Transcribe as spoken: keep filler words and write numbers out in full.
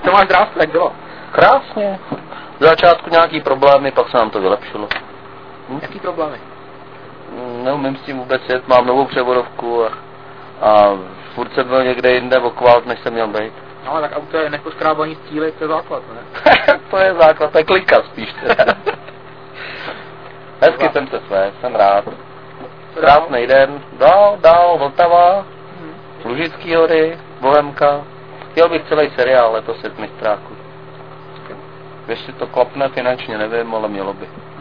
To máš zdravství, jak bylo? Krásně. V začátku nějaký problémy, pak se nám to vylepšilo. Hm? Jaký problémy? Neumím s tím vůbec jet, mám novou převodovku a, a furt jsem byl někde jinde okvalt, než jsem měl být. No, tak auto je neposkrábaný stíly, to je základ, ne? To je základ, to je klika spíš. Hezky jsem se své, jsem rád. Krásný den, dál, dál, Vltava, hmm. Lužický hory, Bohemka. Chtěl bych celý seriál letos z mistráku. Ještě to klapne finančně, nevím, ale mělo by.